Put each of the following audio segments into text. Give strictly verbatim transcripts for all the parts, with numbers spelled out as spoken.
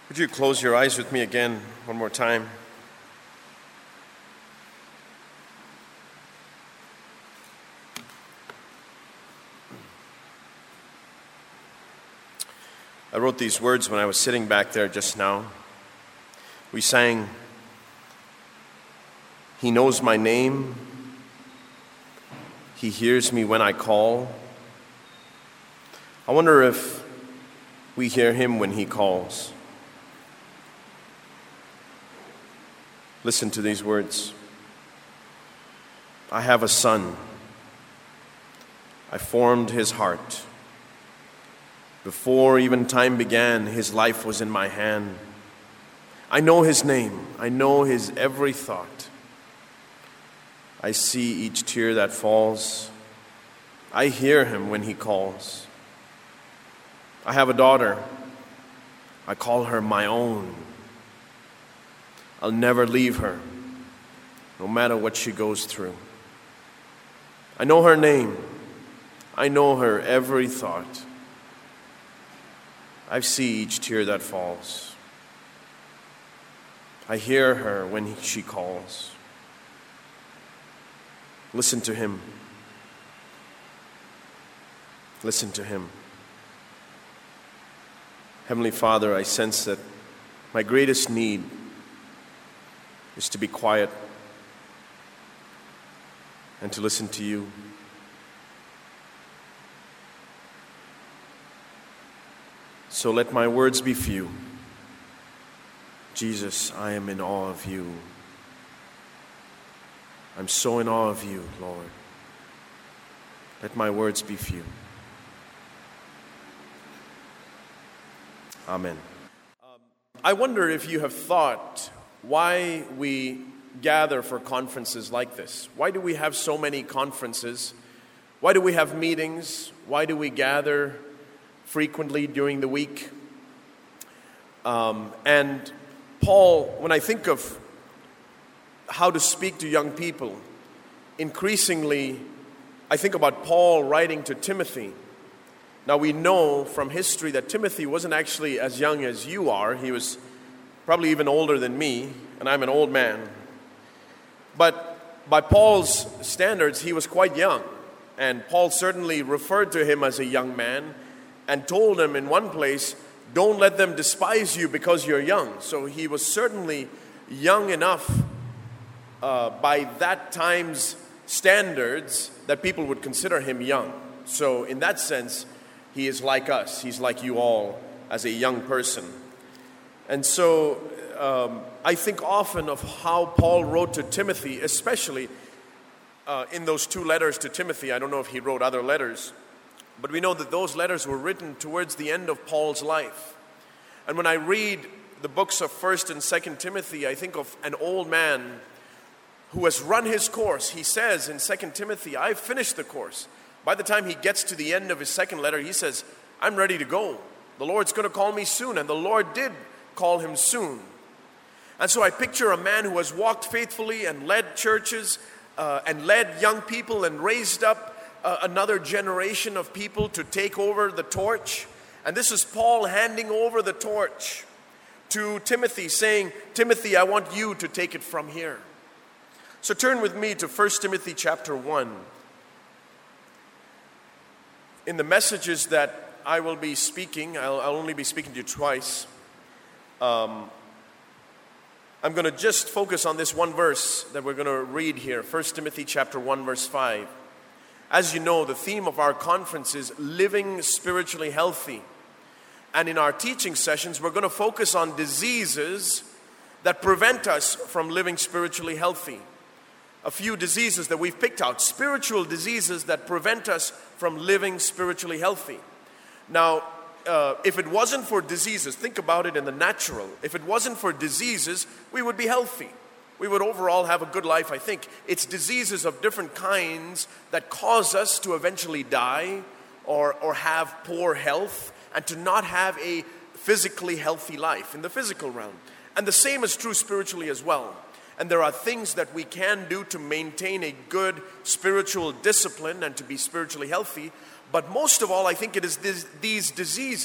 Would you close your eyes with me again, one more time? I wrote these words when I was sitting back there just now. We sang, "He knows my name. He hears me when I call." I wonder if we hear him when he calls. Listen to these words. I have a son. I formed his heart. Before even time began, his life was in my hand. I know his name. I know his every thought. I see each tear that falls. I hear him when he calls. I have a daughter. I call her my own. I'll never leave her, no matter what she goes through. I know her name. I know her every thought. I see each tear that falls. I hear her when she calls. Listen to him. Listen to him. Heavenly Father, I sense that my greatest need is to be quiet and to listen to you. So let my words be few. Jesus, I am in awe of you. I'm so in awe of you, Lord. Let my words be few. Amen. Um, I wonder if you have thought why we gather for conferences like this. Why do we have so many conferences? Why do we have meetings? Why do we gather frequently during the week? Um, and Paul, when I think of how to speak to young people, increasingly I think about Paul writing to Timothy. Now we know from history that Timothy wasn't actually as young as you are. He was probably even older than me, and I'm an old man. But by Paul's standards, he was quite young. And Paul certainly referred to him as a young man and told him in one place, don't let them despise you because you're young. So he was certainly young enough uh, by that time's standards that people would consider him young. So in that sense, he is like us. He's like you all as a young person. And so um, I think often of how Paul wrote to Timothy, especially uh, in those two letters to Timothy. I don't know if he wrote other letters, but we know that those letters were written towards the end of Paul's life. And when I read the books of First and Second Timothy, I think of an old man who has run his course. He says in Second Timothy, I've finished the course. By the time he gets to the end of his second letter, he says, I'm ready to go. The Lord's going to call me soon. And the Lord did call him soon. And so I picture a man who has walked faithfully and led churches uh, and led young people and raised up uh, another generation of people to take over the torch. And this is Paul handing over the torch to Timothy, saying, Timothy, I want you to take it from here. So turn with me to First Timothy chapter one. In the messages that I will be speaking, I'll, I'll only be speaking to you twice. Um, I'm going to just focus on this one verse that we're going to read here. First Timothy chapter one, verse five. As you know, the theme of our conference is living spiritually healthy. And in our teaching sessions, we're going to focus on diseases that prevent us from living spiritually healthy. A few diseases that we've picked out, spiritual diseases that prevent us from living spiritually healthy. Now, uh, if it wasn't for diseases, think about it in the natural. If it wasn't for diseases, we would be healthy. We would overall have a good life, I think. It's diseases of different kinds that cause us to eventually die or, or have poor health and to not have a physically healthy life in the physical realm. And the same is true spiritually as well. And there are things that we can do to maintain a good spiritual discipline and to be spiritually healthy. But most of all, I think it is this, these diseases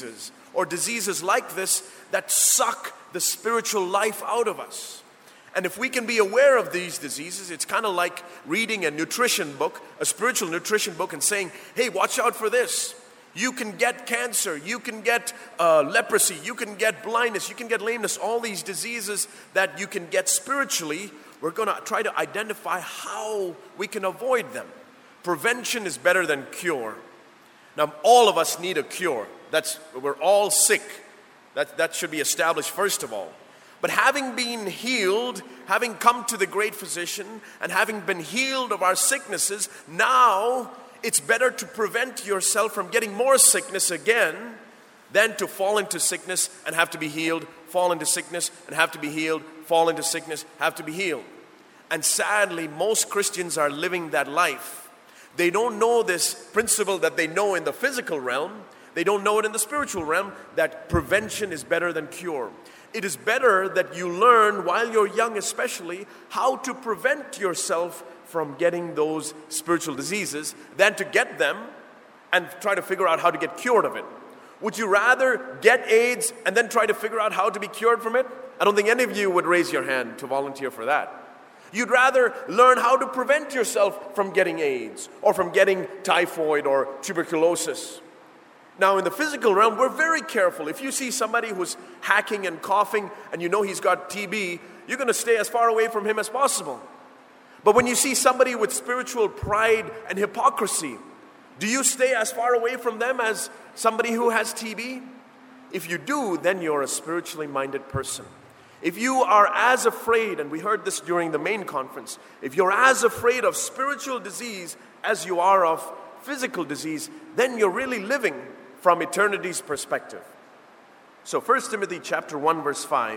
or diseases like this that suck the spiritual life out of us. And if we can be aware of these diseases, it's kind of like reading a nutrition book, a spiritual nutrition book, and saying, hey, watch out for this. You can get cancer, you can get uh, leprosy, you can get blindness, you can get lameness, all these diseases that you can get spiritually. We're going to try to identify how we can avoid them. Prevention is better than cure. Now, all of us need a cure. That's, we're all sick. That, that should be established first of all. But having been healed, having come to the great physician, and having been healed of our sicknesses, now it's better to prevent yourself from getting more sickness again than to fall into sickness and have to be healed, fall into sickness and have to be healed, fall into sickness, have to be healed. And sadly, most Christians are living that life. They don't know this principle that they know in the physical realm. They don't know it in the spiritual realm, that prevention is better than cure. It is better that you learn, while you're young especially, how to prevent yourself from getting those spiritual diseases than to get them and try to figure out how to get cured of it. Would you rather get AIDS and then try to figure out how to be cured from it? I don't think any of you would raise your hand to volunteer for that. You'd rather learn how to prevent yourself from getting AIDS or from getting typhoid or tuberculosis. Now, in the physical realm, we're very careful. If you see somebody who's hacking and coughing and you know he's got T B, you're going to stay as far away from him as possible. But when you see somebody with spiritual pride and hypocrisy, do you stay as far away from them as somebody who has T B? If you do, then you're a spiritually minded person. If you are as afraid, and we heard this during the main conference, if you're as afraid of spiritual disease as you are of physical disease, then you're really living from eternity's perspective. So First Timothy chapter one verse five,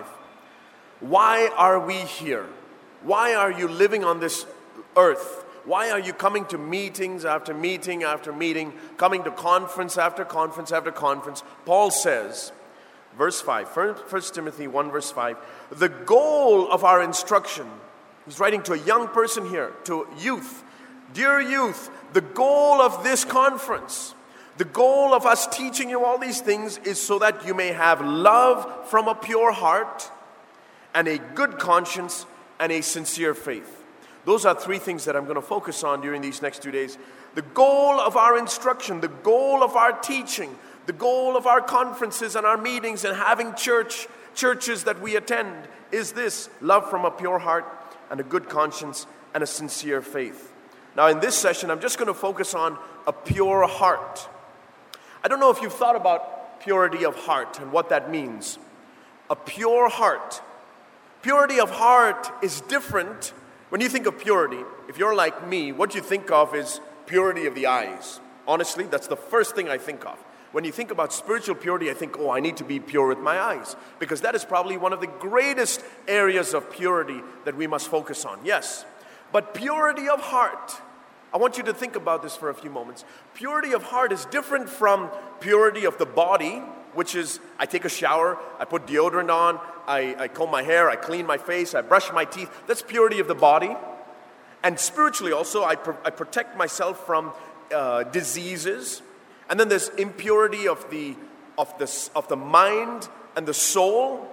why are we here? Why are you living on this earth? Why are you coming to meetings after meeting after meeting, coming to conference after conference after conference? Paul says, verse five, First Timothy one verse five, the goal of our instruction, he's writing to a young person here, to youth, dear youth, the goal of this conference, the goal of us teaching you all these things is so that you may have love from a pure heart and a good conscience and a sincere faith. Those are three things that I'm going to focus on during these next two days. The goal of our instruction, the goal of our teaching, the goal of our conferences and our meetings and having church, churches that we attend is this: love from a pure heart and a good conscience and a sincere faith. Now in this session, I'm just going to focus on a pure heart. I don't know if you've thought about purity of heart and what that means. A pure heart. Purity of heart is different. When you think of purity, if you're like me, what you think of is purity of the eyes. Honestly, that's the first thing I think of. When you think about spiritual purity, I think, oh, I need to be pure with my eyes. Because that is probably one of the greatest areas of purity that we must focus on. Yes. But purity of heart, I want you to think about this for a few moments. Purity of heart is different from purity of the body, which is I take a shower, I put deodorant on, I, I comb my hair, I clean my face, I brush my teeth. That's purity of the body. And spiritually also, I, pr- I protect myself from uh, diseases. And then there's impurity of the, of, the, of the mind and the soul.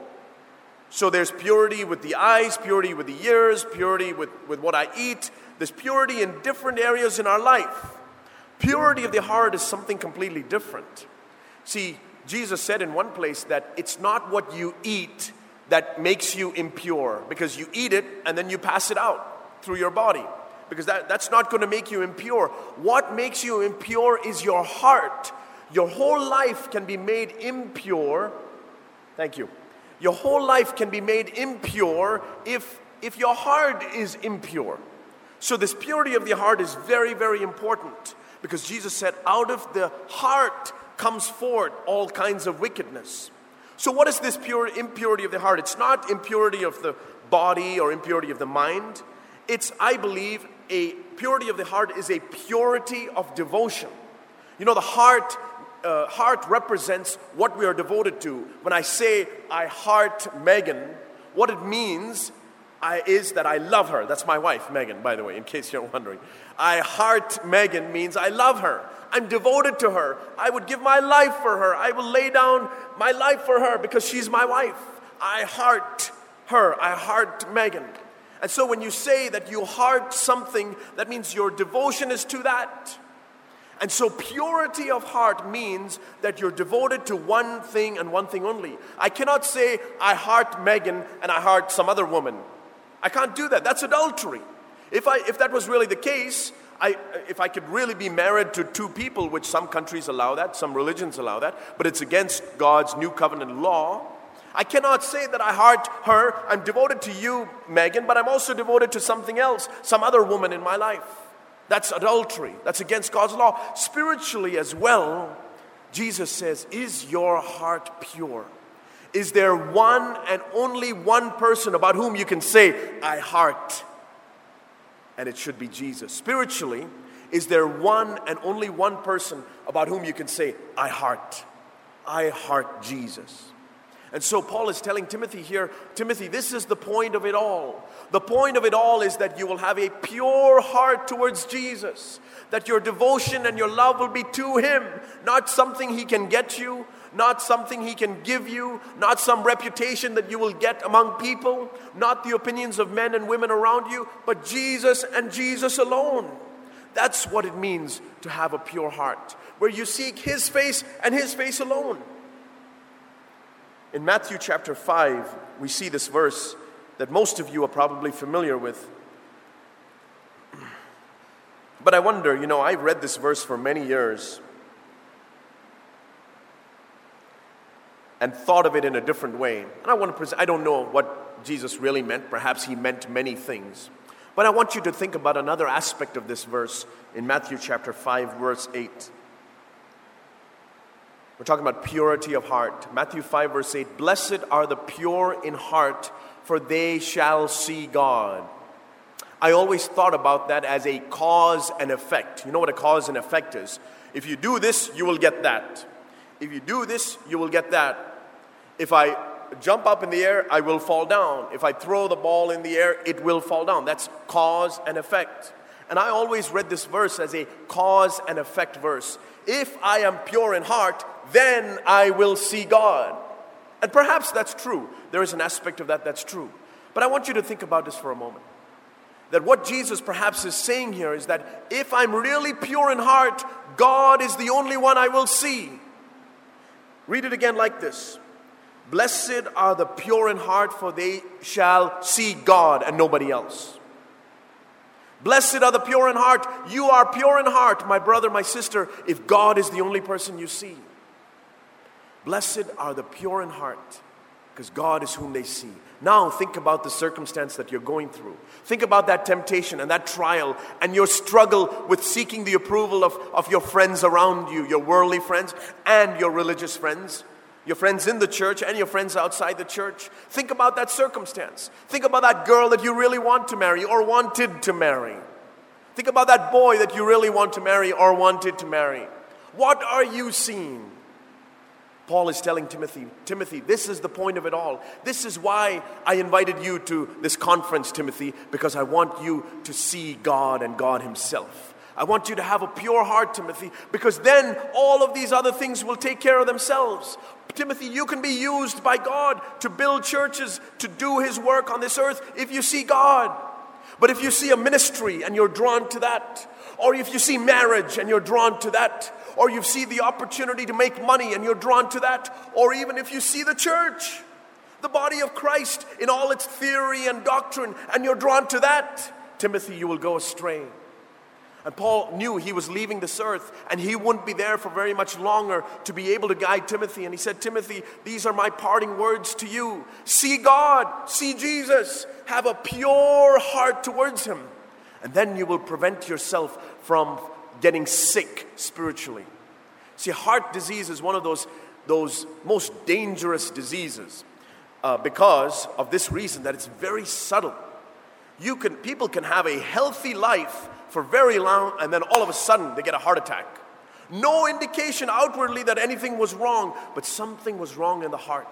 So there's purity with the eyes, purity with the ears, purity with, with what I eat. There's purity in different areas in our life. Purity of the heart is something completely different. See, Jesus said in one place that it's not what you eat that makes you impure, because you eat it and then you pass it out through your body, because that, that's not going to make you impure. What makes you impure is your heart. Your whole life can be made impure. Thank you. Your whole life can be made impure if, if your heart is impure. So this purity of the heart is very, very important, because Jesus said, out of the heart comes forth all kinds of wickedness. So what is this pure impurity of the heart? It's not impurity of the body or impurity of the mind. It's, I believe, a purity of the heart is a purity of devotion. You know, the heart, uh, heart represents what we are devoted to. When I say I heart Megan, what it means I, is that I love her. That's my wife, Megan, by the way, in case you're wondering. I heart Megan means I love her. I'm devoted to her. I would give my life for her. I will lay down my life for her because she's my wife. I heart her. I heart Megan. And so when you say that you heart something, that means your devotion is to that. And so purity of heart means that you're devoted to one thing and one thing only. I cannot say I heart Megan and I heart some other woman. I can't do that. That's adultery. If I if that was really the case, I if I could really be married to two people, which some countries allow that, some religions allow that, but it's against God's new covenant law. I cannot say that I heart her, I'm devoted to you, Megan, but I'm also devoted to something else, some other woman in my life. That's adultery. That's against God's law. Spiritually as well, Jesus says, is your heart pure? Is there one and only one person about whom you can say, I heart? And it should be Jesus. Spiritually, is there one and only one person about whom you can say, I heart? I heart Jesus. And so Paul is telling Timothy here, Timothy, this is the point of it all. The point of it all is that you will have a pure heart towards Jesus. That your devotion and your love will be to Him. Not something He can get you. Not something He can give you. Not some reputation that you will get among people. Not the opinions of men and women around you. But Jesus and Jesus alone. That's what it means to have a pure heart. Where you seek His face and His face alone. In Matthew chapter five, we see this verse that most of you are probably familiar with. But I wonder, you know, I read this verse for many years and thought of it in a different way. And I want to present, I don't know what Jesus really meant. Perhaps He meant many things. But I want you to think about another aspect of this verse in Matthew chapter five, verse eight. We're talking about purity of heart. Matthew five verse eight, blessed are the pure in heart, for they shall see God. I always thought about that as a cause and effect. You know what a cause and effect is? If you do this, you will get that. If you do this, you will get that. If I jump up in the air, I will fall down. If I throw the ball in the air, it will fall down. That's cause and effect. And I always read this verse as a cause and effect verse. If I am pure in heart, then I will see God. And perhaps that's true. There is an aspect of that that's true. But I want you to think about this for a moment. That what Jesus perhaps is saying here is that if I'm really pure in heart, God is the only one I will see. Read it again like this. Blessed are the pure in heart, for they shall see God and nobody else. Blessed are the pure in heart. You are pure in heart, my brother, my sister, if God is the only person you see. Blessed are the pure in heart, because God is whom they see. Now think about the circumstance that you're going through. Think about that temptation and that trial and your struggle with seeking the approval of, of your friends around you, your worldly friends and your religious friends. Your friends in the church and your friends outside the church. Think about that circumstance. Think about that girl that you really want to marry or wanted to marry. Think about that boy that you really want to marry or wanted to marry. What are you seeing? Paul is telling Timothy, Timothy, this is the point of it all. This is why I invited you to this conference, Timothy, because I want you to see God and God Himself. I want you to have a pure heart, Timothy, because then all of these other things will take care of themselves. Timothy, you can be used by God to build churches, to do His work on this earth if you see God. But if you see a ministry and you're drawn to that, or if you see marriage and you're drawn to that, or you see the opportunity to make money and you're drawn to that, or even if you see the church, the body of Christ in all its theory and doctrine, and you're drawn to that, Timothy, you will go astray. And Paul knew he was leaving this earth and he wouldn't be there for very much longer to be able to guide Timothy. And he said, Timothy, these are my parting words to you. See God, see Jesus, have a pure heart towards Him. And then you will prevent yourself from getting sick spiritually. See, heart disease is one of those, those most dangerous diseases uh, because of this reason, that it's very subtle. You can, people can have a healthy life for very long, and then all of a sudden they get a heart attack. No indication outwardly that anything was wrong, but something was wrong in the heart.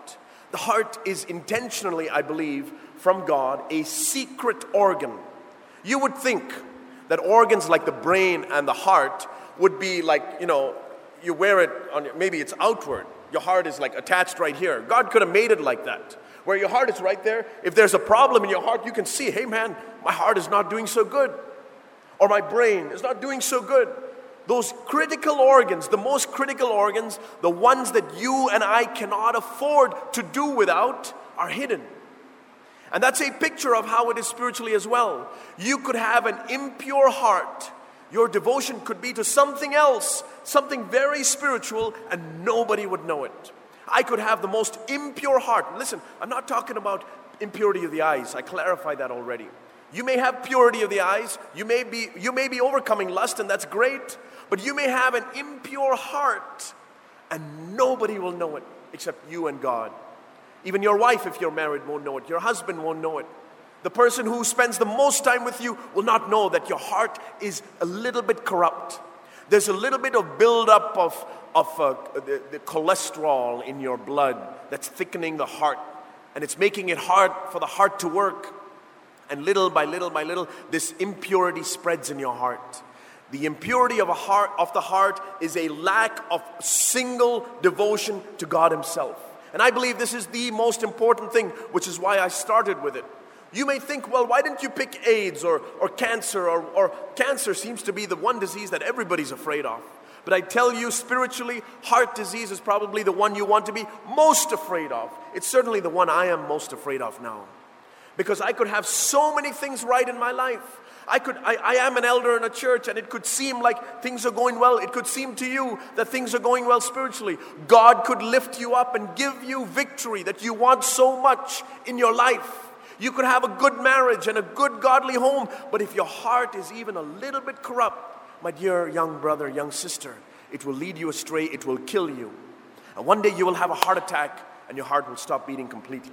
The heart is intentionally, I believe, from God, a secret organ. You would think that organs like the brain and the heart would be like, you know, you wear it on your, maybe it's outward. Your heart is like attached right here. God could have made it like that, where your heart is right there. If there's a problem in your heart, you can see, hey man, my heart is not doing so good. Or my brain is not doing so good. Those critical organs, the most critical organs, the ones that you and I cannot afford to do without, are hidden. And that's a picture of how it is spiritually as well. You could have an impure heart. Your devotion could be to something else, something very spiritual, and nobody would know it. I could have the most impure heart. Listen, I'm not talking about impurity of the eyes. I clarified that already. You may have purity of the eyes. You may be, you may be overcoming lust, and that's great. But you may have an impure heart, and nobody will know it except you and God. Even your wife, if you're married, won't know it. Your husband won't know it. The person who spends the most time with you will not know that your heart is a little bit corrupt. There's a little bit of buildup of, of uh, the, the cholesterol in your blood that's thickening the heart. And it's making it hard for the heart to work. And little by little by little, this impurity spreads in your heart. The impurity of a heart of the heart is a lack of single devotion to God Himself. And I believe this is the most important thing, which is why I started with it. You may think, well, why didn't you pick AIDS or, or cancer? Or, or cancer seems to be the one disease that everybody's afraid of. But I tell you, spiritually, heart disease is probably the one you want to be most afraid of. It's certainly the one I am most afraid of now. Because I could have so many things right in my life. I could, I, I am an elder in a church, and it could seem like things are going well. It could seem to you that things are going well spiritually. God could lift you up and give you victory that you want so much in your life. You could have a good marriage and a good godly home, but if your heart is even a little bit corrupt, my dear young brother, young sister, it will lead you astray, it will kill you. And one day you will have a heart attack and your heart will stop beating completely.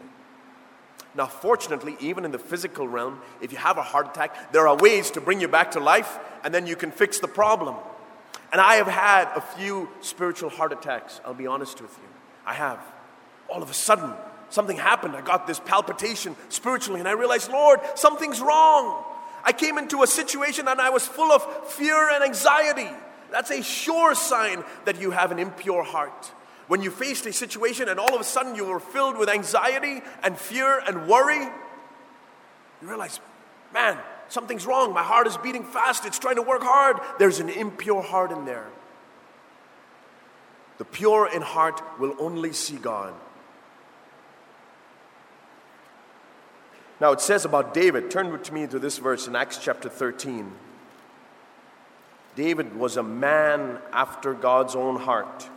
Now, fortunately, even in the physical realm, if you have a heart attack, there are ways to bring you back to life, and then you can fix the problem. And I have had a few spiritual heart attacks, I'll be honest with you. I have. All of a sudden, something happened. I got this palpitation spiritually, and I realized, Lord, something's wrong. I came into a situation and I was full of fear and anxiety. That's a sure sign that you have an impure heart. When you faced a situation and all of a sudden you were filled with anxiety and fear and worry, you realize, man, something's wrong. My heart is beating fast. It's trying to work hard. There's an impure heart in there. The pure in heart will only see God. Now it says about David, turn with me to this verse in Acts chapter thirteen. David was a man after God's own heart.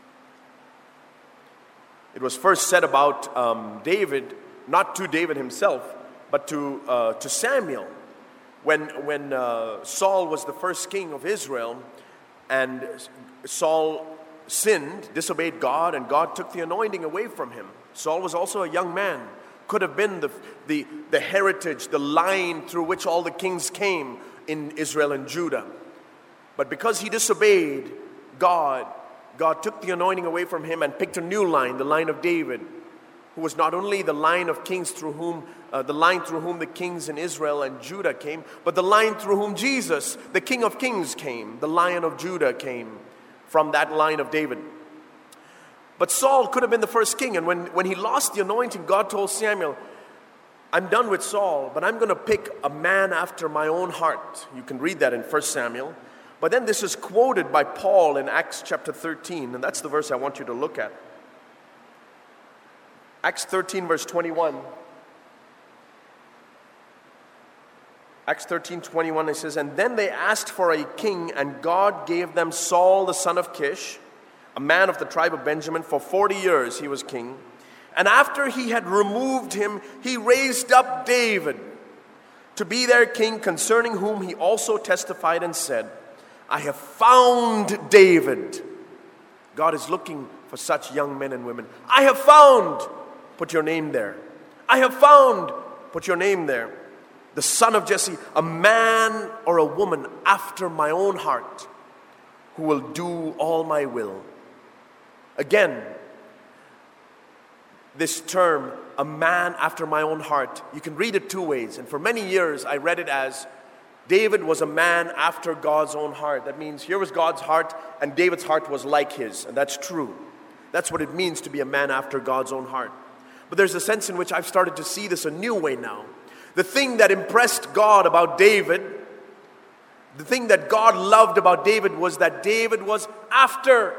It was first said about um, David, not to David himself, but to uh, to Samuel. When, when uh, Saul was the first king of Israel, and Saul sinned, disobeyed God, and God took the anointing away from him. Saul was also a young man. Could have been the, the, the heritage, the line through which all the kings came in Israel and Judah. But because he disobeyed God, God took the anointing away from him and picked a new line, the line of David, who was not only the line of kings through whom, uh, the line through whom the kings in Israel and Judah came, but the line through whom Jesus, the King of Kings, came. The Lion of Judah came from that line of David. But Saul could have been the first king, and when, when he lost the anointing, God told Samuel, I'm done with Saul, but I'm going to pick a man after my own heart. You can read that in First Samuel. But then this is quoted by Paul in Acts chapter thirteen, and that's the verse I want you to look at. Acts thirteen, verse twenty-one. Acts thirteen, twenty-one, it says, and then they asked for a king, and God gave them Saul the son of Kish, a man of the tribe of Benjamin. For forty years he was king. And after he had removed him, he raised up David to be their king, concerning whom he also testified and said, I have found David. God is looking for such young men and women. I have found, put your name there. I have found, put your name there. The son of Jesse, a man or a woman after my own heart, who will do all my will. Again, this term, a man after my own heart. You can read it two ways. And for many years, I read it as David was a man after God's own heart. That means here was God's heart, and David's heart was like his. And that's true. That's what it means to be a man after God's own heart. But there's a sense in which I've started to see this a new way now. The thing that impressed God about David, the thing that God loved about David was that David was after,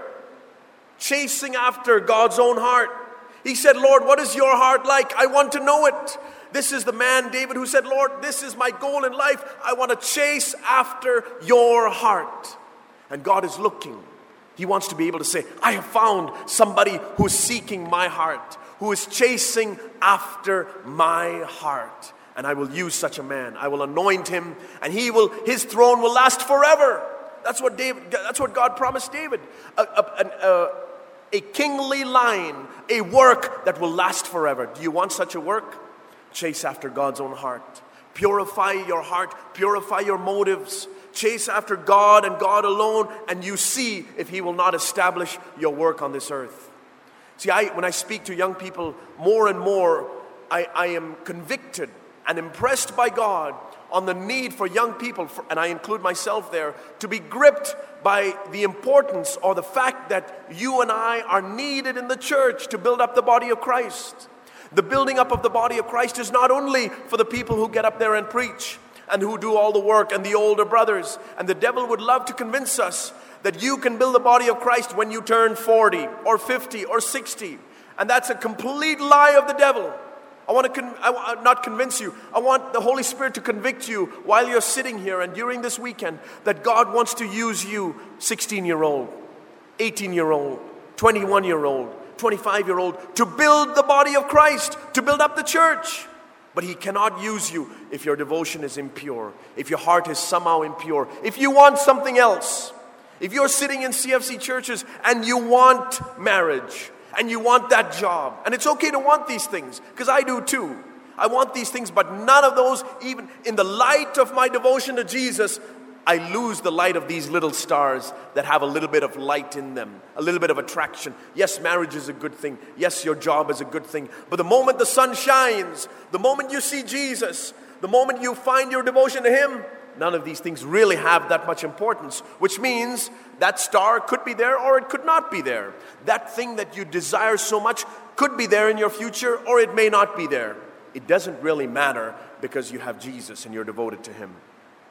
chasing after God's own heart. He said, Lord, what is your heart like? I want to know it. This is the man, David, who said, Lord, this is my goal in life. I want to chase after your heart. And God is looking. He wants to be able to say, I have found somebody who's seeking my heart, who is chasing after my heart. And I will use such a man. I will anoint him, and he will, his throne will last forever. That's what David, that's what God promised David. A, a, a, a kingly line, a work that will last forever. Do you want such a work? Chase after God's own heart. Purify your heart. Purify your motives. Chase after God and God alone, and you see if he will not establish your work on this earth. See, I, when I speak to young people, more and more, I, I am convicted and impressed by God on the need for young people, for, and I include myself there, to be gripped by the importance or the fact that you and I are needed in the church to build up the body of Christ. The building up of the body of Christ is not only for the people who get up there and preach and who do all the work and the older brothers. And the devil would love to convince us that you can build the body of Christ when you turn forty or fifty or sixty. And that's a complete lie of the devil. I want to con- I w- not convince you. I want the Holy Spirit to convict you while you're sitting here and during this weekend that God wants to use you, sixteen-year-old, eighteen-year-old, twenty-one-year-old, twenty-five-year-old, to build the body of Christ, to build up the church. But he cannot use you if your devotion is impure, if your heart is somehow impure, if you want something else. If you're sitting in C F C churches and you want marriage, and you want that job, and it's okay to want these things, because I do too. I want these things, but none of those, even in the light of my devotion to Jesus, I lose the light of these little stars that have a little bit of light in them, a little bit of attraction. Yes, marriage is a good thing. Yes, your job is a good thing. But the moment the sun shines, the moment you see Jesus, the moment you find your devotion to him, none of these things really have that much importance, which means that star could be there or it could not be there. That thing that you desire so much could be there in your future or it may not be there. It doesn't really matter because you have Jesus and you're devoted to him.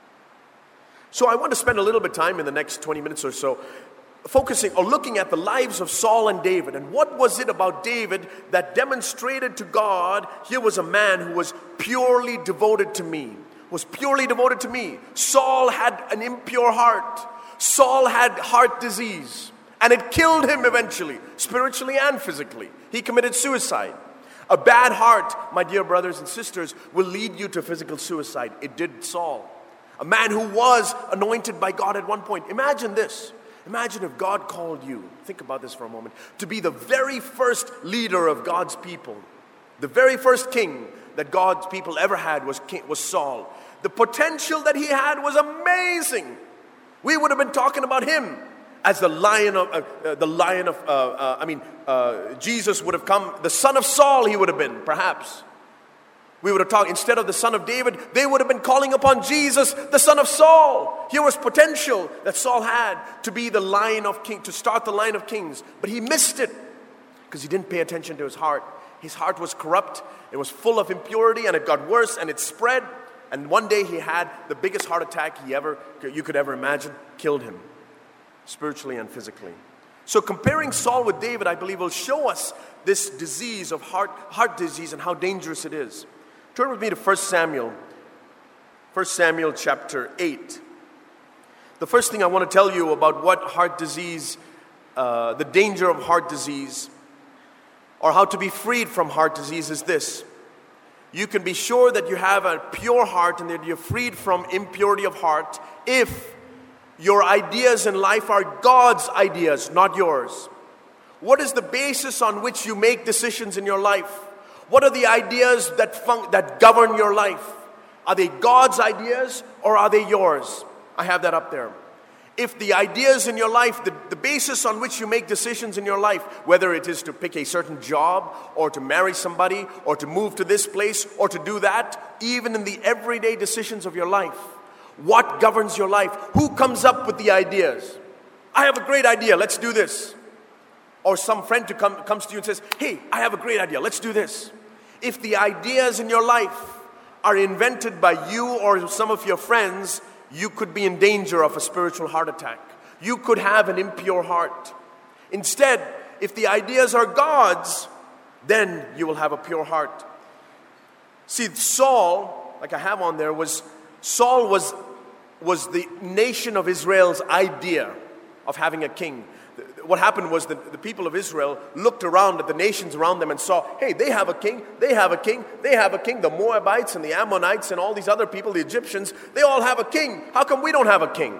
So I want to spend a little bit of time in the next twenty minutes or so focusing or looking at the lives of Saul and David. And what was it about David that demonstrated to God, here was a man who was purely devoted to me, was purely devoted to me. Saul had an impure heart. Saul had heart disease, and it killed him eventually, spiritually and physically. He committed suicide. A bad heart, my dear brothers and sisters, will lead you to physical suicide. It did Saul. A man who was anointed by God at one point. Imagine this. Imagine if God called you, think about this for a moment, to be the very first leader of God's people. The very first king that God's people ever had was, king, was Saul. The potential that he had was amazing. We would have been talking about him as the lion of, uh, uh, the lion of, uh, uh, I mean, uh, Jesus would have come, the son of Saul he would have been, perhaps. We would have talked, instead of the son of David, they would have been calling upon Jesus, the son of Saul. Here was potential that Saul had to be the lion of king, to start the line of kings. But he missed it because he didn't pay attention to his heart. His heart was corrupt. It was full of impurity, and it got worse, and it spread. And one day he had the biggest heart attack he ever, you could ever imagine, killed him, spiritually and physically. So comparing Saul with David, I believe, will show us this disease of heart, heart disease and how dangerous it is. Turn with me to First Samuel, First Samuel chapter eight. The first thing I want to tell you about what heart disease, uh, the danger of heart disease, or how to be freed from heart disease is this. You can be sure that you have a pure heart and that you're freed from impurity of heart if your ideas in life are God's ideas, not yours. What is the basis on which you make decisions in your life? What are the ideas that fun- that govern your life? Are they God's ideas or are they yours? I have that up there. if the ideas in your life, the, the basis on which you make decisions in your life, whether it is to pick a certain job or to marry somebody or to move to this place or to do that, even in the everyday decisions of your life, what governs your life? Who comes up with the ideas? I have a great idea, let's do this. Or some friend to come, comes to you and says, hey, I have a great idea, let's do this. If the ideas in your life are invented by you or some of your friends, you could be in danger of a spiritual heart attack. You could have an impure heart. Instead, if the ideas are God's, then you will have a pure heart. See, Saul, like I have on there, was Saul was, was the nation of Israel's idea of having a king. What happened was that the people of Israel looked around at the nations around them and saw, hey, they have a king, they have a king, they have a king. The Moabites and the Ammonites and all these other people, the Egyptians, they all have a king. How come we don't have a king?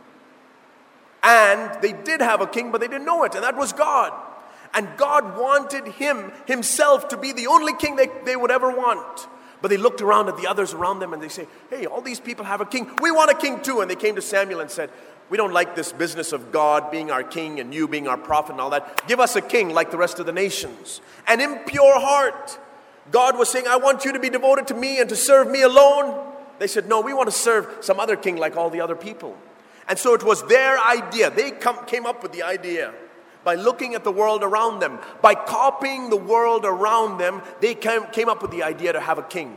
And they did have a king, but they didn't know it, and that was God. And God wanted him, himself, to be the only king they, they would ever want. But they looked around at the others around them and they say, hey, all these people have a king. We want a king too. And they came to Samuel and said, we don't like this business of God being our king and you being our prophet and all that. Give us a king like the rest of the nations. An impure heart. God was saying, I want you to be devoted to me and to serve me alone. They said, no, we want to serve some other king like all the other people. And so it was their idea. They come, came up with the idea. By looking at the world around them, by copying the world around them, they came, came up with the idea to have a king.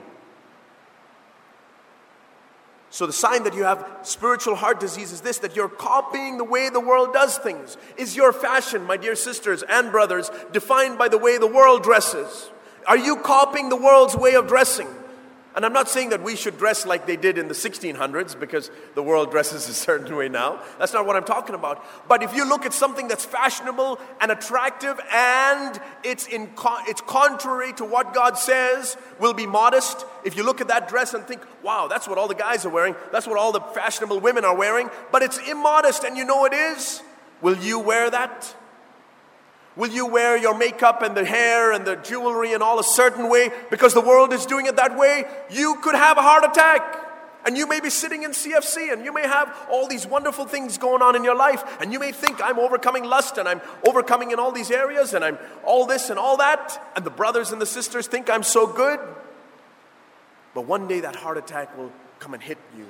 So the sign that you have spiritual heart disease is this, that you're copying the way the world does things. Is your fashion, my dear sisters and brothers, defined by the way the world dresses? Are you copying the world's way of dressing? And I'm not saying that we should dress like they did in the sixteen hundreds because the world dresses a certain way now. That's not what I'm talking about. But if you look at something that's fashionable and attractive and it's in co- it's contrary to what God says will be modest, if you look at that dress and think, wow, that's what all the guys are wearing, that's what all the fashionable women are wearing, but it's immodest and you know it is, will you wear that? Will you wear your makeup and the hair and the jewelry and all a certain way because the world is doing it that way? You could have a heart attack. And you may be sitting in C F C and you may have all these wonderful things going on in your life. And you may think, I'm overcoming lust and I'm overcoming in all these areas and I'm all this and all that. And the brothers and the sisters think I'm so good. But one day that heart attack will come and hit you.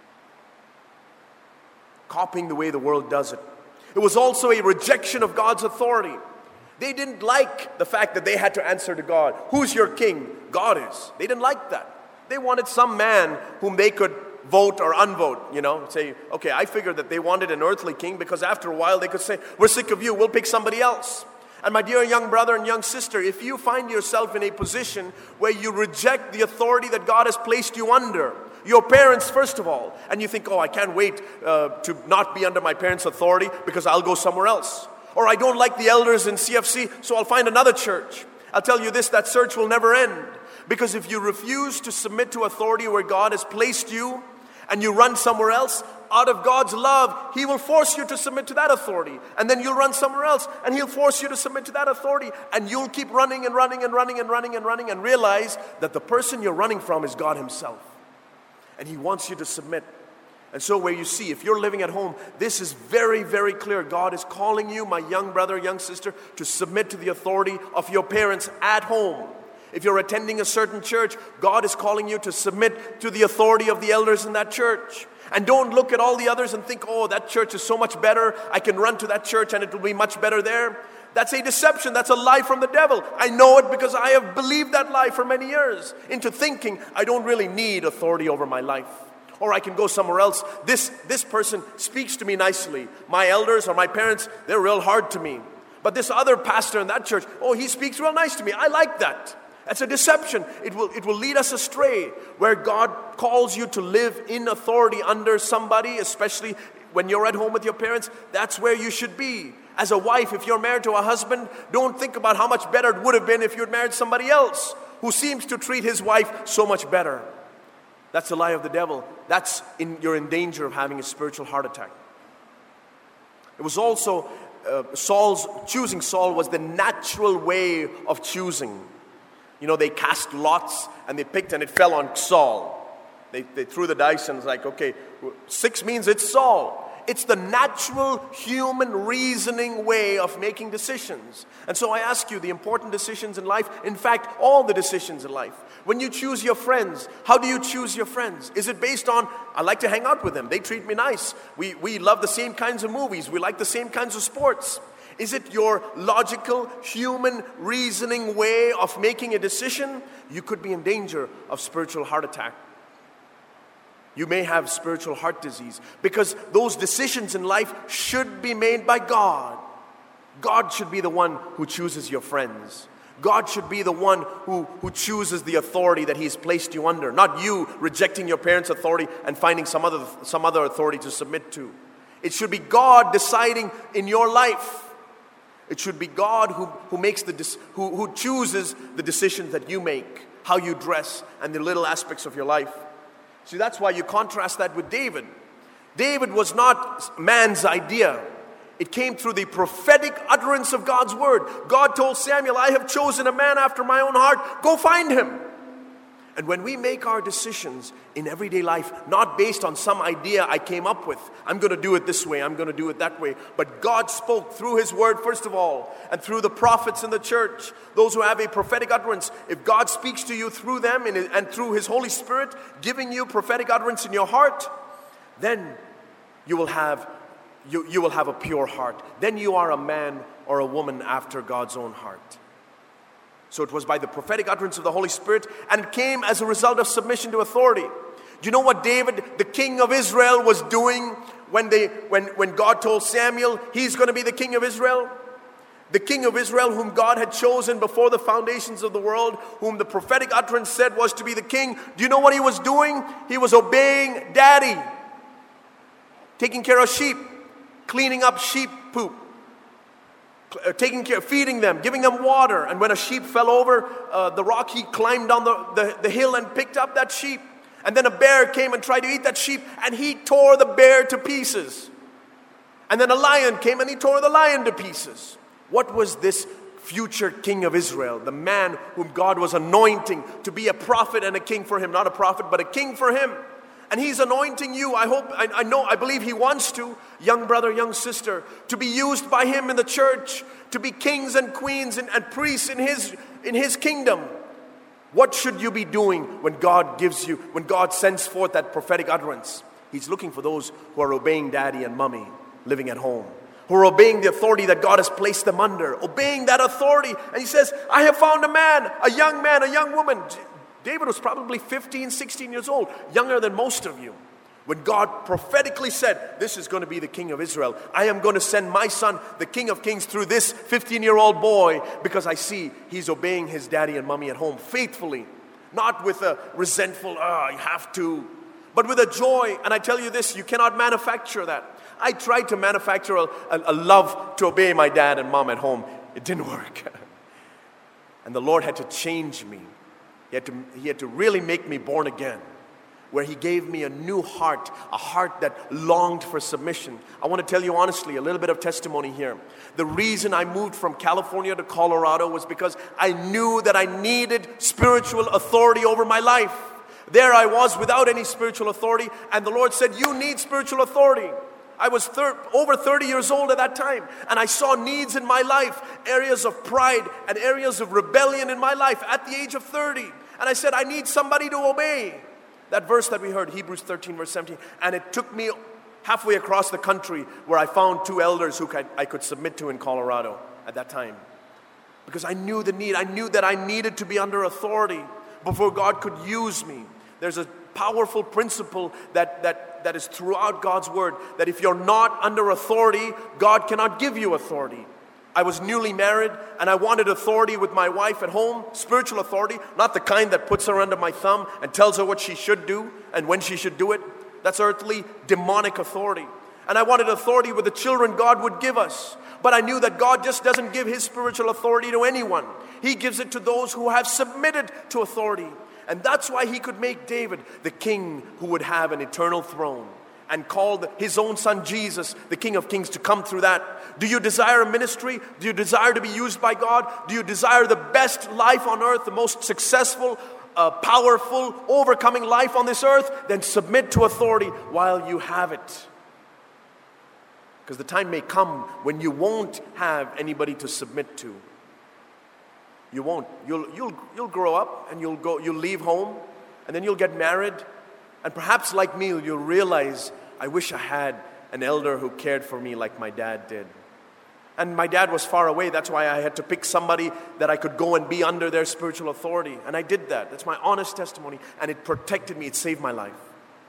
Copying the way the world does it. It was also a rejection of God's authority. They didn't like the fact that they had to answer to God. Who's your king? God is. They didn't like that. They wanted some man whom they could vote or unvote, you know. Say, okay, I figured that they wanted an earthly king because after a while they could say, we're sick of you, we'll pick somebody else. And my dear young brother and young sister, if you find yourself in a position where you reject the authority that God has placed you under, your parents first of all, and you think, oh, I can't wait uh, to not be under my parents' authority because I'll go somewhere else. Or I don't like the elders in C F C, so I'll find another church. I'll tell you this, that search will never end. Because if you refuse to submit to authority where God has placed you, and you run somewhere else, out of God's love, He will force you to submit to that authority. And then you'll run somewhere else, and He'll force you to submit to that authority. And you'll keep running and running and running and running and running and realize that the person you're running from is God Himself. And He wants you to submit. And so where you see, if you're living at home, this is very, very clear. God is calling you, my young brother, young sister, to submit to the authority of your parents at home. If you're attending a certain church, God is calling you to submit to the authority of the elders in that church. And don't look at all the others and think, oh, that church is so much better. I can run to that church and it will be much better there. That's a deception. That's a lie from the devil. I know it because I have believed that lie for many years into thinking I don't really need authority over my life. Or I can go somewhere else. This, this person speaks to me nicely. My elders or my parents, they're real hard to me. But this other pastor in that church, oh, he speaks real nice to me. I like that. That's a deception. It will, it will lead us astray where God calls you to live in authority under somebody, especially when you're at home with your parents. That's where you should be. As a wife, if you're married to a husband, don't think about how much better it would have been if you'd married somebody else who seems to treat his wife so much better. That's the lie of the devil. That's in, you're in danger of having a spiritual heart attack. It was also uh, Saul's choosing Saul was the natural way of choosing. You know, they cast lots and they picked and it fell on Saul. They, they threw the dice and it's like, okay, six means it's Saul. It's the natural human reasoning way of making decisions. And so I ask you, the important decisions in life, in fact, all the decisions in life. When you choose your friends, how do you choose your friends? Is it based on, I like to hang out with them, they treat me nice, we, we love the same kinds of movies, we like the same kinds of sports? Is it your logical, human, reasoning way of making a decision? You could be in danger of spiritual heart attack. You may have spiritual heart disease because those decisions in life should be made by God. God should be the one who chooses your friends. God should be the one who, who chooses the authority that He's placed you under, not you rejecting your parents' authority and finding some other, some other authority to submit to. It should be God deciding in your life. It should be God who, who makes the who, who chooses the decisions that you make, how you dress, and the little aspects of your life. See, that's why you contrast that with David. David was not man's idea. It came through the prophetic utterance of God's word. God told Samuel, I have chosen a man after my own heart. Go find him. And when we make our decisions in everyday life, not based on some idea I came up with, I'm going to do it this way, I'm going to do it that way, but God spoke through His word first of all, and through the prophets in the church, those who have a prophetic utterance. If God speaks to you through them and, and through His Holy Spirit, giving you prophetic utterance in your heart, then you will have you, you will have a pure heart. Then you are a man or a woman after God's own heart. So it was by the prophetic utterance of the Holy Spirit, and it came as a result of submission to authority. Do you know what David, the king of Israel, was doing when they when, when God told Samuel he's going to be the king of Israel? The king of Israel whom God had chosen before the foundations of the world, whom the prophetic utterance said was to be the king. Do you know what he was doing? He was obeying daddy, taking care of sheep, cleaning up sheep poop, taking care, feeding them, giving them water. And when a sheep fell over uh, the rock, he climbed down the, the, the hill and picked up that sheep. And then a bear came and tried to eat that sheep, and he tore the bear to pieces. And then a lion came and he tore the lion to pieces. What was this future king of Israel, the man whom God was anointing to be a prophet and a king for him? Not a prophet, but a king for him. And He's anointing you. I hope, I, I know, I believe He wants to, young brother, young sister, to be used by Him in the church, to be kings and queens and, and priests in His, in His kingdom. What should you be doing when God gives you, when God sends forth that prophetic utterance? He's looking for those who are obeying daddy and mommy, living at home, who are obeying the authority that God has placed them under, obeying that authority. And He says, I have found a man, a young man, a young woman. David was probably fifteen, sixteen years old, younger than most of you, when God prophetically said, this is going to be the king of Israel. I am going to send my son, the King of Kings, through this fifteen-year-old boy, because I see he's obeying his daddy and mommy at home faithfully, not with a resentful, ah, oh, I have to, but with a joy. And I tell you this, you cannot manufacture that. I tried to manufacture a, a, a love to obey my dad and mom at home. It didn't work. And the Lord had to change me. He had to, he had to really make me born again, where He gave me a new heart, a heart that longed for submission. I want to tell you honestly, a little bit of testimony here. The reason I moved from California to Colorado was because I knew that I needed spiritual authority over my life. There I was without any spiritual authority, and the Lord said, you need spiritual authority. I was thir- over thirty years old at that time, and I saw needs in my life, areas of pride and areas of rebellion in my life at the age of thirty. And I said, I need somebody to obey. That verse that we heard, Hebrews thirteen, verse seventeen, and it took me halfway across the country where I found two elders who I could submit to in Colorado at that time. Because I knew the need. I knew that I needed to be under authority before God could use me. There's a powerful principle that, that, that is throughout God's word, that if you're not under authority, God cannot give you authority. I was newly married, and I wanted authority with my wife at home, spiritual authority, not the kind that puts her under my thumb and tells her what she should do and when she should do it. That's earthly, demonic authority. And I wanted authority with the children God would give us. But I knew that God just doesn't give His spiritual authority to anyone. He gives it to those who have submitted to authority. And that's why He could make David the king who would have an eternal throne, and called His own son Jesus, the King of Kings, to come through that. Do you desire a ministry? Do you desire to be used by God? Do you desire the best life on earth, the most successful, uh, powerful, overcoming life on this earth? Then submit to authority while you have it. Because the time may come when you won't have anybody to submit to. You won't. You'll, you'll, you'll grow up and you'll go, you'll leave home and then you'll get married. And perhaps like me, you'll realize, I wish I had an elder who cared for me like my dad did. And my dad was far away. That's why I had to pick somebody that I could go and be under their spiritual authority. And I did that. That's my honest testimony. And it protected me. It saved my life.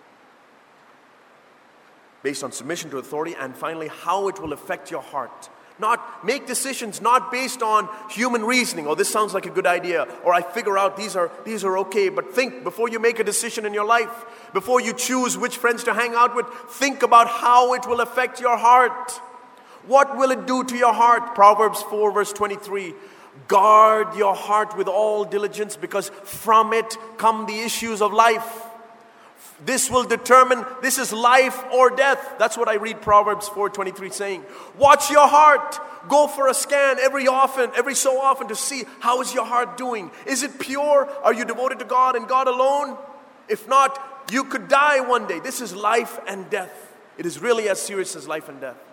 Based on submission to authority, and finally, how it will affect your heart. Not make decisions not based on human reasoning. Oh, this sounds like a good idea. Or I figure out these are these are okay. But think before you make a decision in your life. Before you choose which friends to hang out with. Think about how it will affect your heart. What will it do to your heart? Proverbs four verse twenty-three. Guard your heart with all diligence, because from it come the issues of life. This will determine, this is life or death. That's what I read Proverbs four twenty-three saying. Watch your heart. Go for a scan every often, every so often to see how is your heart doing. Is it pure? Are you devoted to God and God alone? If not, you could die one day. This is life and death. It is really as serious as life and death.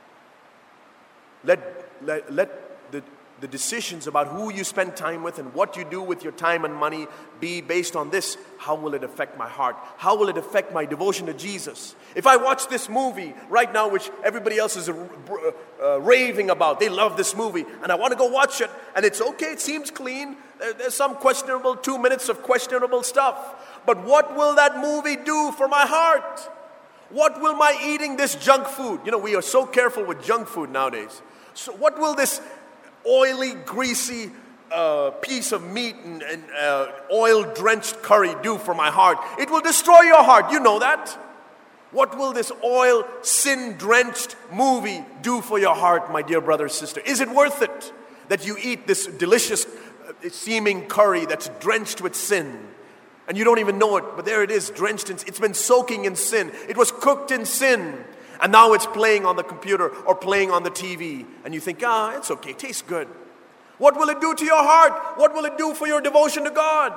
Let, let, let the The decisions about who you spend time with and what you do with your time and money be based on this. How will it affect my heart? How will it affect my devotion to Jesus? If I watch this movie right now, which everybody else is uh, uh, raving about, they love this movie, and I want to go watch it, and it's okay, it seems clean, there's some questionable, two minutes of questionable stuff, but what will that movie do for my heart? What will my eating this junk food? You know, we are so careful with junk food nowadays. So what will this oily, greasy uh, piece of meat and, and uh, oil-drenched curry do for my heart? It will destroy your heart. You know that. What will this oil, sin-drenched movie do for your heart, my dear brother, sister? Is it worth it that you eat this delicious uh, seeming curry that's drenched with sin? And you don't even know it, but there it is, drenched in, it's been soaking in sin. It was cooked in sin. And now it's playing on the computer or playing on the T V. And you think, ah, it's okay, it tastes good. What will it do to your heart? What will it do for your devotion to God?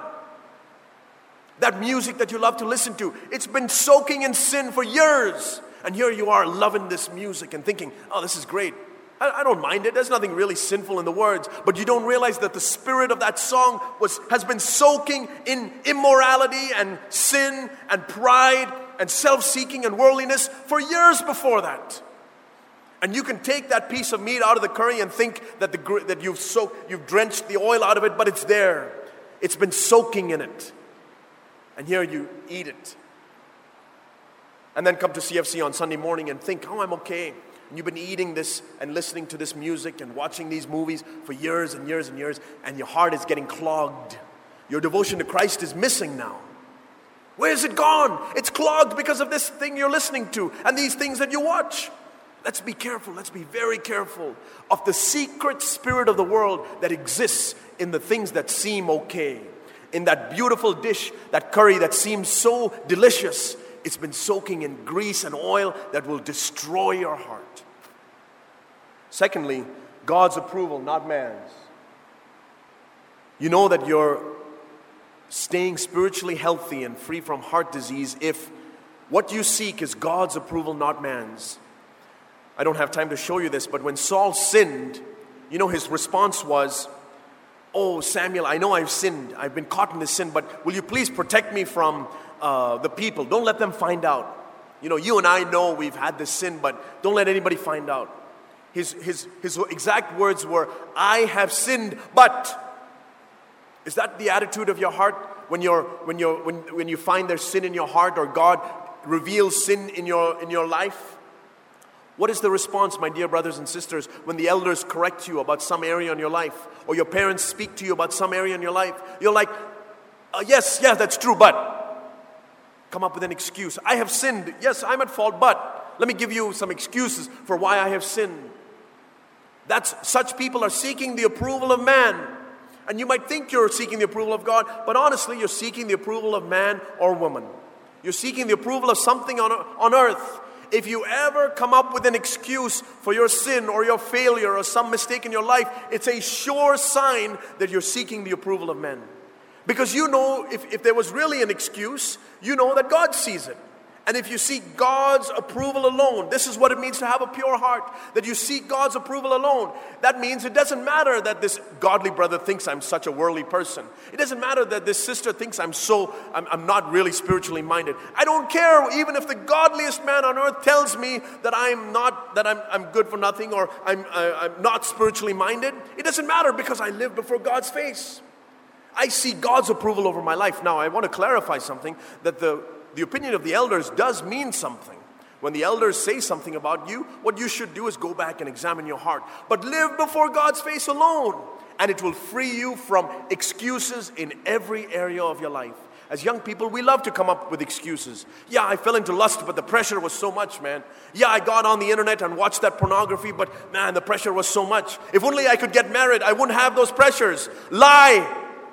That music that you love to listen to, it's been soaking in sin for years. And here you are loving this music and thinking, oh, this is great. I, I don't mind it. There's nothing really sinful in the words. But you don't realize that the spirit of that song was has been soaking in immorality and sin and pride and self-seeking and worldliness for years before that. And you can take that piece of meat out of the curry and think that the that you've so you've drenched the oil out of it, but it's there. It's been soaking in it. And here you eat it. And then come to C F C on Sunday morning and think, oh, I'm okay. And you've been eating this and listening to this music and watching these movies for years and years and years, and your heart is getting clogged. Your devotion to Christ is missing now. Where is it gone? It's clogged because of this thing you're listening to and these things that you watch. Let's be careful. Let's be very careful of the secret spirit of the world that exists in the things that seem okay. In that beautiful dish, that curry that seems so delicious, it's been soaking in grease and oil that will destroy your heart. Secondly, God's approval, not man's. You know that you're staying spiritually healthy and free from heart disease if what you seek is God's approval, not man's. I don't have time to show you this, but when Saul sinned, you know, his response was, oh, Samuel, I know I've sinned. I've been caught in this sin, but will you please protect me from uh, the people? Don't let them find out. You know, you and I know we've had this sin, but don't let anybody find out. His, his, his exact words were, I have sinned, but... Is that the attitude of your heart when you're when you're when, when you find there's sin in your heart, or God reveals sin in your in your life? What is the response, my dear brothers and sisters, when the elders correct you about some area in your life, or your parents speak to you about some area in your life? You're like, uh, yes, yes, that's true, but come up with an excuse. I have sinned. Yes, I'm at fault, but let me give you some excuses for why I have sinned. That's such people are seeking the approval of man. And you might think you're seeking the approval of God, but honestly, you're seeking the approval of man or woman. You're seeking the approval of something on, on earth. If you ever come up with an excuse for your sin or your failure or some mistake in your life, it's a sure sign that you're seeking the approval of men. Because you know, if, if there was really an excuse, you know that God sees it. And if you seek God's approval alone, this is what it means to have a pure heart, that you seek God's approval alone. That means it doesn't matter that this godly brother thinks I'm such a worldly person. It doesn't matter that this sister thinks I'm so, I'm, I'm not really spiritually minded. I don't care even if the godliest man on earth tells me that I'm not, that I'm, I'm good for nothing or I'm, uh, I'm not spiritually minded. It doesn't matter because I live before God's face. I see God's approval over my life. Now, I want to clarify something, that the The opinion of the elders does mean something. When the elders say something about you, what you should do is go back and examine your heart. But live before God's face alone, and it will free you from excuses in every area of your life. As young people, we love to come up with excuses. Yeah, I fell into lust, but the pressure was so much, man. Yeah, I got on the internet and watched that pornography, but man, the pressure was so much. If only I could get married, I wouldn't have those pressures. Lie.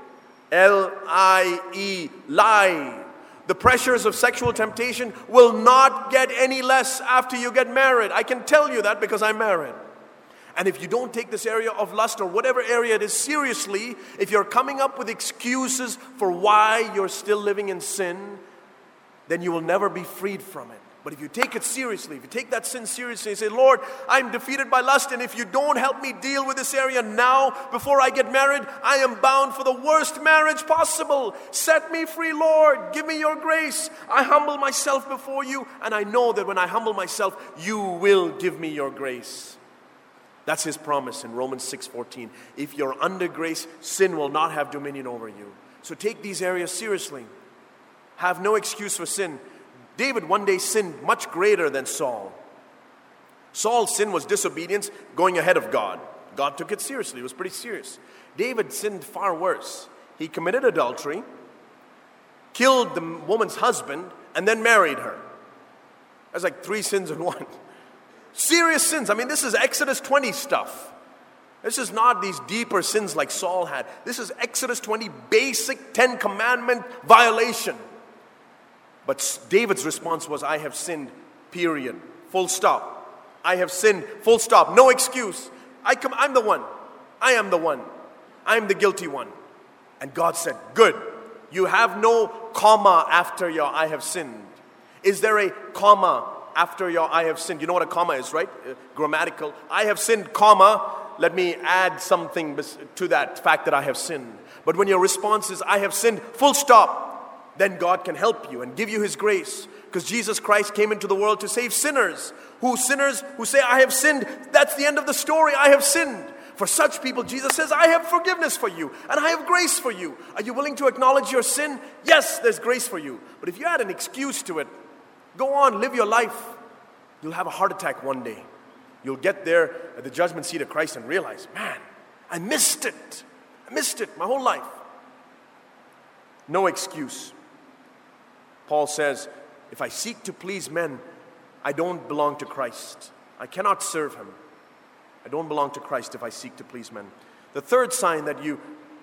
L I E. Lie. The pressures of sexual temptation will not get any less after you get married. I can tell you that because I'm married. And if you don't take this area of lust or whatever area it is seriously, if you're coming up with excuses for why you're still living in sin, then you will never be freed from it. But if you take it seriously, if you take that sin seriously and say, Lord, I'm defeated by lust, and if you don't help me deal with this area now, before I get married, I am bound for the worst marriage possible. Set me free, Lord. Give me your grace. I humble myself before you, and I know that when I humble myself, you will give me your grace. That's his promise in Romans six fourteen. If you're under grace, sin will not have dominion over you. So take these areas seriously. Have no excuse for sin. David one day sinned much greater than Saul. Saul's sin was disobedience, going ahead of God. God took it seriously. It was pretty serious. David sinned far worse. He committed adultery, killed the woman's husband, and then married her. That's like three sins in one. Serious sins. I mean, this is Exodus twenty stuff. This is not these deeper sins like Saul had. This is Exodus twenty, basic Ten Commandment violation. But David's response was, I have sinned, period. Full stop. I have sinned, full stop. No excuse. I come, I'm the one. I am the one. I'm the guilty one. And God said, good. You have no comma after your I have sinned. Is there a comma after your I have sinned? You know what a comma is, right? Uh, grammatical. I have sinned, comma. Let me add something to that fact that I have sinned. But when your response is, I have sinned, full stop, then God can help you and give you his grace. Because Jesus Christ came into the world to save sinners. Who sinners who say, I have sinned, that's the end of the story. I have sinned. For such people, Jesus says, I have forgiveness for you and I have grace for you. Are you willing to acknowledge your sin? Yes, there's grace for you. But if you add an excuse to it, go on, live your life. You'll have a heart attack one day. You'll get there at the judgment seat of Christ and realize, man, I missed it. I missed it my whole life. No excuse. Paul says, if I seek to please men, I don't belong to Christ. I cannot serve him. I don't belong to Christ if I seek to please men. The third sign that you,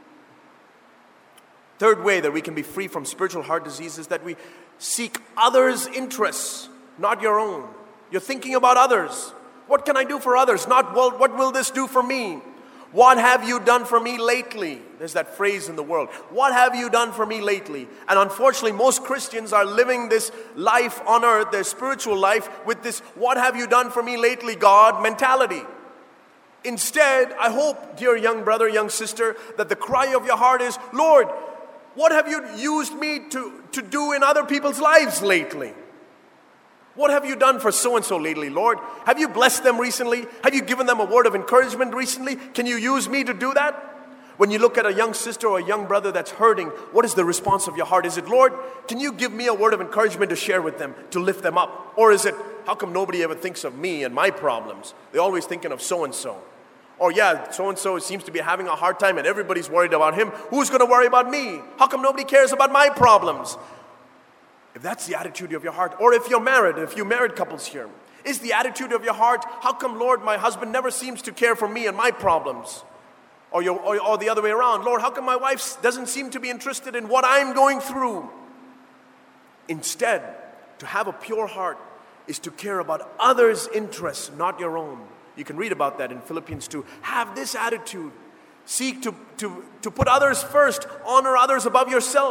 third way that we can be free from spiritual heart disease is that we seek others' interests, not your own. You're thinking about others. What can I do for others? Not, well, what will this do for me? What have you done for me lately? There's that phrase in the world. What have you done for me lately? And unfortunately, most Christians are living this life on earth, their spiritual life, with this, what have you done for me lately, God, mentality. Instead, I hope, dear young brother, young sister, that the cry of your heart is, Lord, what have you used me to, to do in other people's lives lately? What have you done for so-and-so lately, Lord? Have you blessed them recently? Have you given them a word of encouragement recently? Can you use me to do that? When you look at a young sister or a young brother that's hurting, what is the response of your heart? Is it, Lord, can you give me a word of encouragement to share with them, to lift them up? Or is it, how come nobody ever thinks of me and my problems? They're always thinking of so-and-so. Or yeah, so-and-so seems to be having a hard time and everybody's worried about him. Who's going to worry about me? How come nobody cares about my problems? If that's the attitude of your heart, or if you're married, if you married couples here, is the attitude of your heart, how come, Lord, my husband never seems to care for me and my problems? Or, your, or, or the other way around, Lord, how come my wife doesn't seem to be interested in what I'm going through? Instead, to have a pure heart is to care about others' interests, not your own. You can read about that in Philippians two. Have this attitude. Seek to, to, to put others first, honor others above yourself.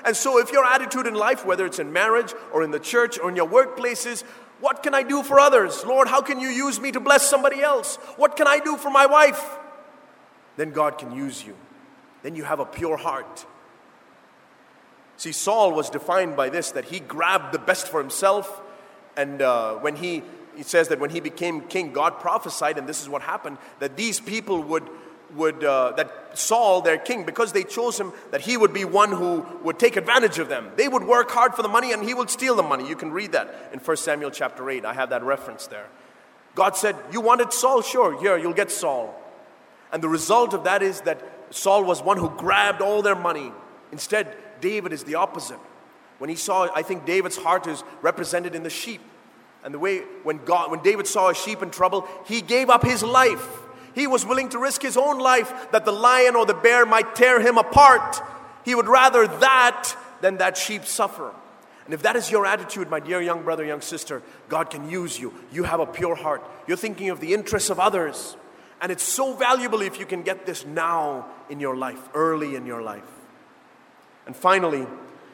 And so if your attitude in life, whether it's in marriage or in the church or in your workplaces, what can I do for others? Lord, how can you use me to bless somebody else? What can I do for my wife? Then God can use you. Then you have a pure heart. See, Saul was defined by this, that he grabbed the best for himself. And uh, when he, it says that when he became king, God prophesied, and this is what happened, that these people would, would uh, that Saul, their king, because they chose him, that he would be one who would take advantage of them. They would work hard for the money and he would steal the money. You can read that in First Samuel chapter eight. I have that reference there. God said, you wanted Saul? Sure, here, you'll get Saul. And the result of that is that Saul was one who grabbed all their money. Instead, David is the opposite. When he saw, I think David's heart is represented in the sheep. And the way, when God, when David saw a sheep in trouble, he gave up his life. He was willing to risk his own life that the lion or the bear might tear him apart. He would rather that than that sheep suffer. And if that is your attitude, my dear young brother, young sister, God can use you. You have a pure heart. You're thinking of the interests of others. And it's so valuable if you can get this now in your life, early in your life. And finally,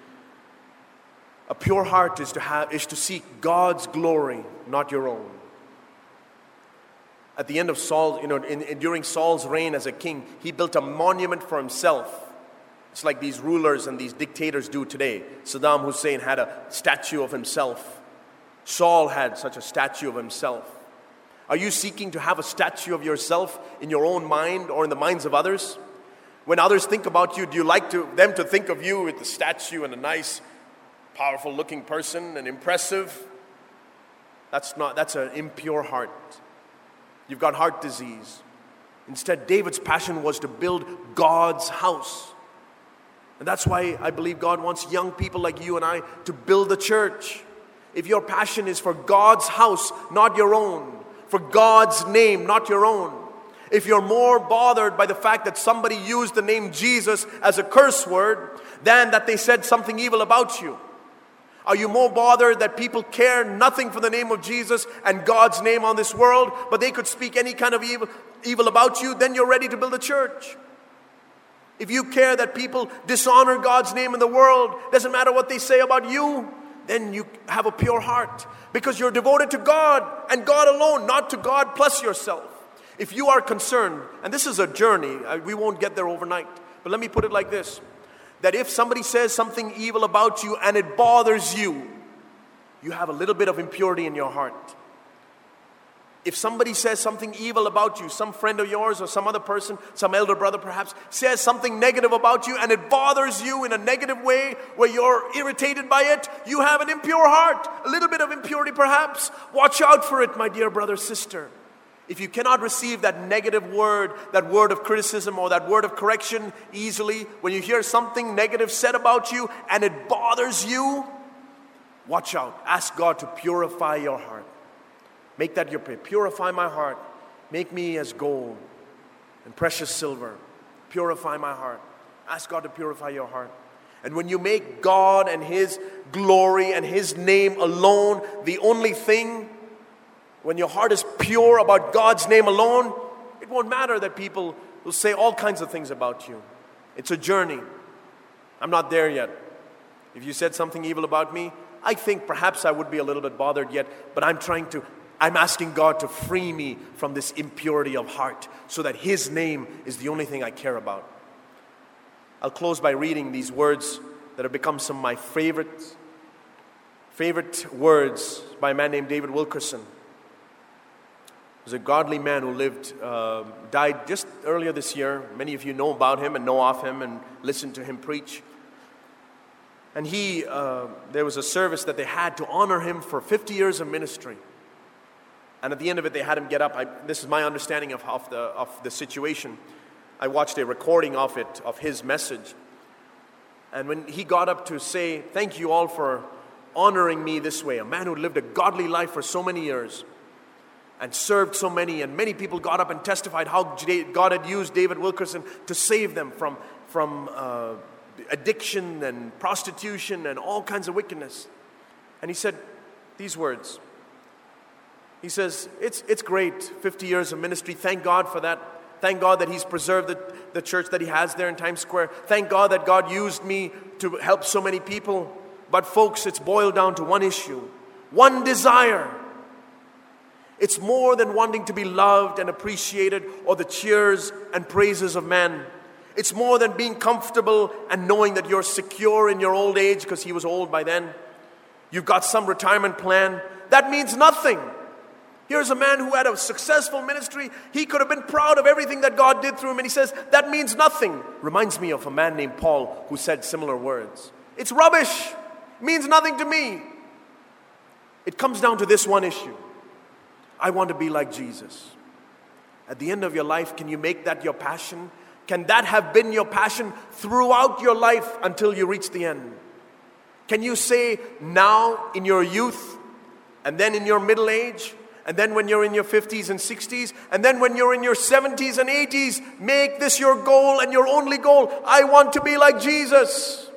a pure heart is to have is to seek God's glory, not your own. At the end of Saul, you know, in, in, during Saul's reign as a king, he built a monument for himself. It's like these rulers and these dictators do today. Saddam Hussein had a statue of himself. Saul had such a statue of himself. Are you seeking to have a statue of yourself in your own mind or in the minds of others? When others think about you, do you like to, them to think of you with a statue and a nice, powerful looking person and impressive? That's not, that's an impure heart. You've got heart disease. Instead, David's passion was to build God's house. And that's why I believe God wants young people like you and I to build a church. If your passion is for God's house, not your own, for God's name, not your own. If you're more bothered by the fact that somebody used the name Jesus as a curse word than that they said something evil about you. Are you more bothered that people care nothing for the name of Jesus and God's name on this world, but they could speak any kind of evil, evil about you? Then you're ready to build a church. If you care that people dishonor God's name in the world, doesn't matter what they say about you, then you have a pure heart. Because you're devoted to God and God alone, not to God plus yourself. If you are concerned, and this is a journey, we won't get there overnight, but let me put it like this, that if somebody says something evil about you and it bothers you, you have a little bit of impurity in your heart. If somebody says something evil about you, some friend of yours or some other person, some elder brother perhaps, says something negative about you and it bothers you in a negative way where you're irritated by it, you have an impure heart, a little bit of impurity perhaps. Watch out for it, my dear brother, sister. If you cannot receive that negative word, that word of criticism or that word of correction easily, when you hear something negative said about you and it bothers you, watch out. Ask God to purify your heart. Make that your prayer. Purify my heart. Make me as gold and precious silver. Purify my heart. Ask God to purify your heart. And when you make God and His glory and His name alone the only thing, when your heart is pure about God's name alone, it won't matter that people will say all kinds of things about you. It's a journey. I'm not there yet. If you said something evil about me, I think perhaps I would be a little bit bothered yet, but I'm trying to I'm asking God to free me from this impurity of heart so that His name is the only thing I care about. I'll close by reading these words that have become some of my favorite, favorite words by a man named David Wilkerson. He was a godly man who lived, uh, died just earlier this year. Many of you know about him and know of him and listened to him preach. And he, uh, there was a service that they had to honor him for fifty years of ministry. And at the end of it, they had him get up. I, this is my understanding of, of, the, of the situation. I watched a recording of it, of his message. And when he got up to say, thank you all for honoring me this way, a man who lived a godly life for so many years and served so many, and many people got up and testified how God had used David Wilkerson to save them from, from uh, addiction and prostitution and all kinds of wickedness. And he said these words. He says, it's it's great, fifty years of ministry, thank God for that. Thank God that He's preserved the, the church that He has there in Times Square. Thank God that God used me to help so many people. But folks, it's boiled down to one issue, one desire. It's more than wanting to be loved and appreciated or the cheers and praises of men. It's more than being comfortable and knowing that you're secure in your old age, because he was old by then. You've got some retirement plan. That means nothing. Here's a man who had a successful ministry. He could have been proud of everything that God did through him, and he says, that means nothing. Reminds me of a man named Paul who said similar words. It's rubbish. It means nothing to me. It comes down to this one issue. I want to be like Jesus. At the end of your life, can you make that your passion? Can that have been your passion throughout your life until you reach the end? Can you say now in your youth, and then in your middle age, and then when you're in your fifties and sixties, and then when you're in your seventies and eighties, make this your goal and your only goal. I want to be like Jesus.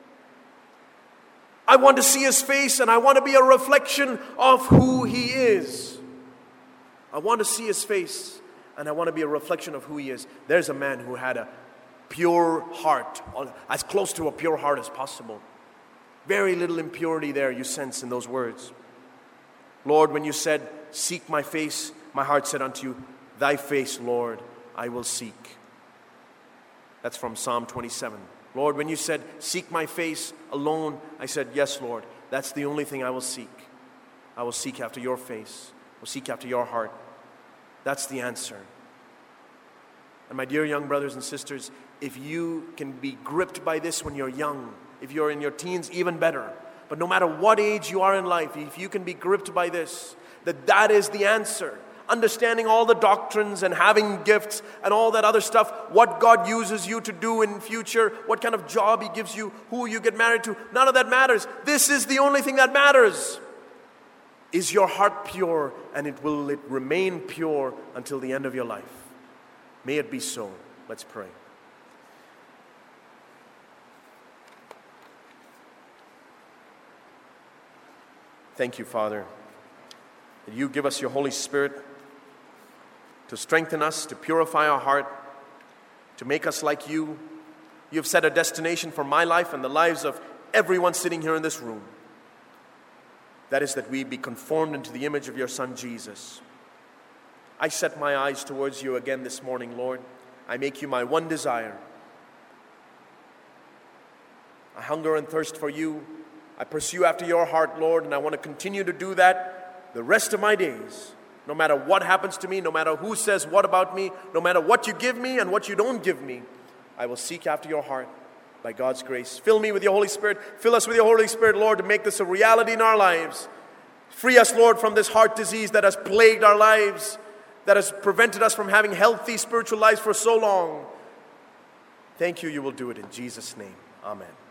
I want to see His face, and I want to be a reflection of who He is. I want to see His face, and I want to be a reflection of who He is. There's a man who had a pure heart, as close to a pure heart as possible. Very little impurity there you sense in those words. Lord, when you said, seek my face, my heart said unto you, thy face, Lord, I will seek. That's from Psalm twenty-seven. Lord, when you said, seek my face alone, I said, yes, Lord, that's the only thing I will seek. I will seek after your face. I will seek after your heart. That's the answer. And my dear young brothers and sisters, if you can be gripped by this when you're young, if you're in your teens, even better. But no matter what age you are in life, if you can be gripped by this, that that is the answer. Understanding all the doctrines and having gifts and all that other stuff, what God uses you to do in future, what kind of job He gives you, who you get married to, none of that matters. This is the only thing that matters. Is your heart pure, and it will it remain pure until the end of your life? May it be so. Let's pray. Thank you, Father, that you give us your Holy Spirit to strengthen us, to purify our heart, to make us like you. You have set a destination for my life and the lives of everyone sitting here in this room. That is that we be conformed into the image of your Son, Jesus. I set my eyes towards you again this morning, Lord. I make you my one desire. I hunger and thirst for you. I pursue after your heart, Lord, and I want to continue to do that the rest of my days. No matter what happens to me, no matter who says what about me, no matter what you give me and what you don't give me, I will seek after your heart by God's grace. Fill me with your Holy Spirit. Fill us with your Holy Spirit, Lord, to make this a reality in our lives. Free us, Lord, from this heart disease that has plagued our lives, that has prevented us from having healthy spiritual lives for so long. Thank you, you will do it in Jesus' name. Amen.